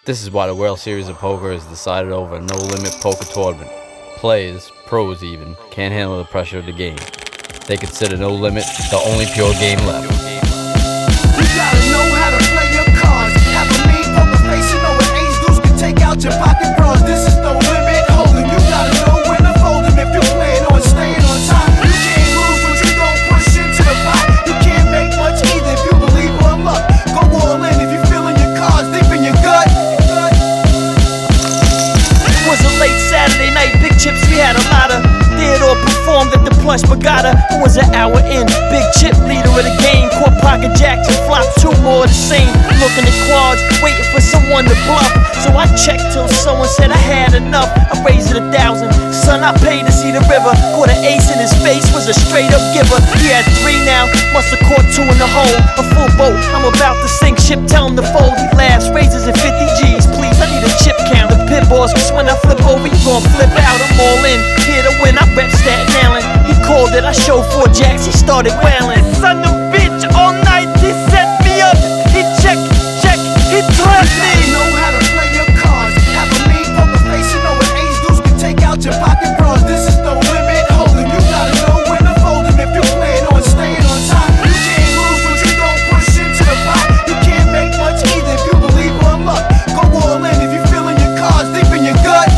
This is why the World Series of Poker is decided over a no-limit poker tournament. Players, pros even, can't handle the pressure of the game. They consider no limit the only pure game left. You gotta know how to play your cards. Have a mean poker face, you know an ace deuce can take out your pocket bras. This is no limit hold'em. You gotta know when to fold 'em if you plan on staying on top. You can't lose when you don't push into the pot. You can't make much either if you believe on luck. Go all in if you feeling your cards deep in your gut. It was a late Saturday night, big chips, we had a lot of. Theodore performed at the Plush Borgata. It was an hour in, big chip leader of the game. Caught pocket jacks and flopped two more of the same. Looking at quads, waiting for someone to bluff. So I checked till someone said I had enough. I raised it 1,000, son, I paid to see the river. Caught an ace in his face, was a straight up giver. He had 3 now, must've caught 2 in the hole. A full boat, I'm about to sink ship, tell him to fold. He laughs, raises at 50 G's, please, I need a chip count. The pit boss, cause when I flip over, you gon' flip out. I'm all in, here to win, I rep Staten Island. He called it, I showed 4 jacks, he started wailing. This son of a bitch, all night he set me up. He check, he trapped me. You know how to play your cards. Have a mean poker face, you know an ace deuce can take out your pocket bras. This is no limit hold'em. You gotta know when to fold 'em if you plan on staying on top. You can't lose when you don't push into the pot. You can't make much either if you believe on luck. Go all in if you feeling your cards deep in your gut.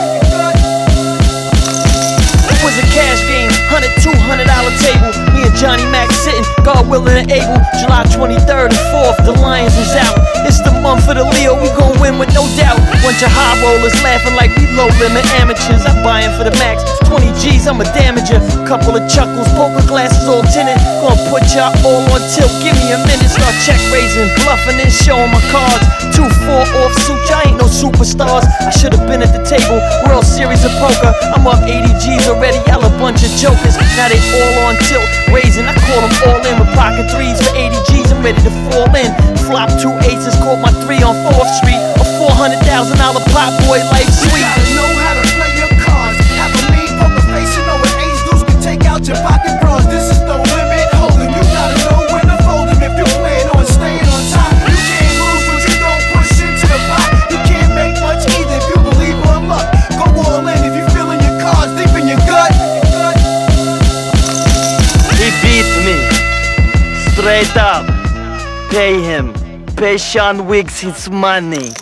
It was a cash game, $100, $200 table. Me and Johnny Mac sitting, God willing and able. July 23rd and 4th, the Lions is out. It's the month for the Leo, we gon' win with no doubt. Bunch of high rollers laughing like we low limit amateurs. I'm buying for the max, 20 G's, I'm a damager. Couple of chuckles, poker glasses all tinted. Gonna put y'all all on tilt, give me a minute. Start check raising, bluffing and showing my cards. 2-4 offsuit, y'all ain't no superstars. I should've been at the table, World Series of Poker. I'm up 80 G's already, y'all a bunch of jokers. Now they all on tilt, raising, I call them all in. With pocket 3s for 80 G's, I'm ready to fall in. Flop 2 aces, caught my 3 on 4th Street. A $400,000 pot, boy, life sweet. You gotta know how to play your cards. Have a mean poker face, you know an ace deuce can take out your pocket bras. This is no limit hold'em. You gotta know when to fold 'em if you plan on staying on top. You can't lose when you don't push into the pot. You can't make much either if you believe on luck. Go all in if you feeling your cards deep in your gut. He beat me, straight up. Pay him, pay Sean Wiggs his money.